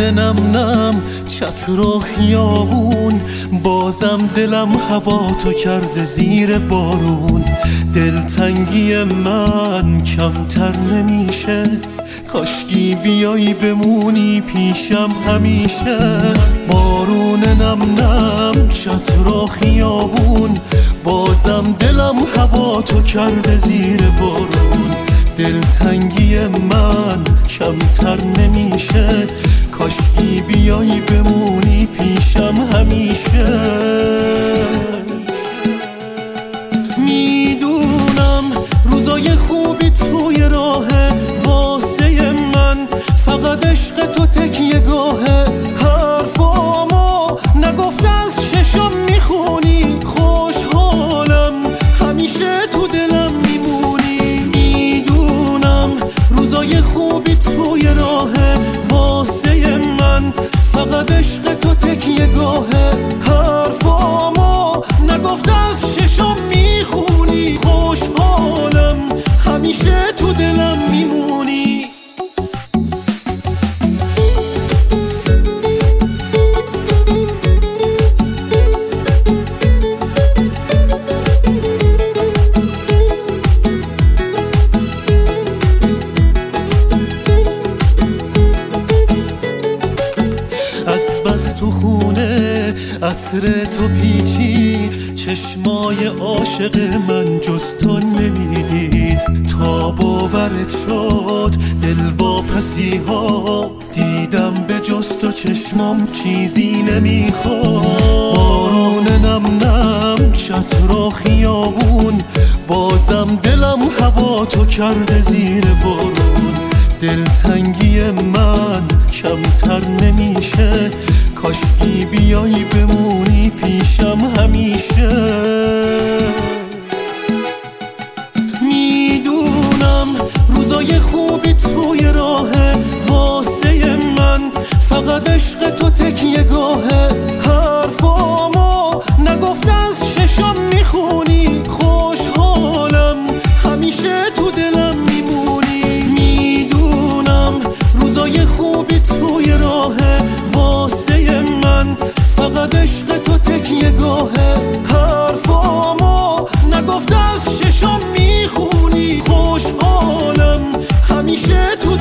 نم نم چتر و خیابون، بازم دلم هوا تو کرده زیر بارون. دلتنگی من کمتر نمیشه، کاشکی بیایی بمونی پیشم همیشه. بارون نم نم چتر و خیابون، بازم دلم هوا تو کرده زیر بارون. دلتنگی من کمتر نمیشه، کاشکی بیایی بمونی پیشم همیشه. میدونم روزای خوبی توی راهه واسه من، فقط عشق تو تکیه گاهه. حرفامو نگفته از چشم میخونی، خوشحالم همیشه تو دلم میمونی. میدونم روزای خوبی توی راهه واسه من، فقط عشق تو تکیه گاهه. حرفامو نگفته از چشم میخونی، خوشحالم همیشه تو دلم میمونی. از بس تو خونه عطر تو پیچی، چشمای عاشق من جز تو نمیدید. تا باورت شد دل واپسی ها، دیدم به جز تو چشمام چیزی نمیخواد. بارون نم نم چتر و خیابون، بازم دلم هوا تو کرده زیر بارون. دلتنگی من کمتر نمیشه، کاشکی بیایی بمونی پیشم همیشه. میدونم روزای خوبی توی راهه واسه من، فقط عشق تو تکیه گاهه. حرفامو نگفته از چشم میخونی، خوشحالم همیشه تو دلم میمونی. میدونم روزای خوبی توی راهه واسه من، فقط عشق تو تکیه گاهه. حرفامو نگفته از چشم میخونی، خوشحالم همیشه تو